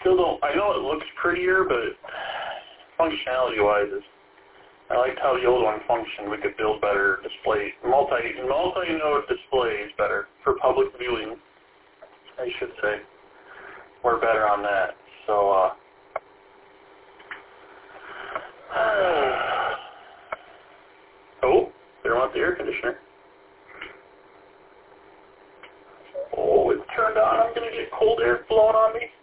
still don't, I know it looks prettier, but functionality-wise, I liked how the old one functioned. We could build better display, multi-node displays better for public viewing, I should say. We're better on that. So, oh, there went the air conditioner. Oh, it's turned on. I'm going to get cold air blowing on me.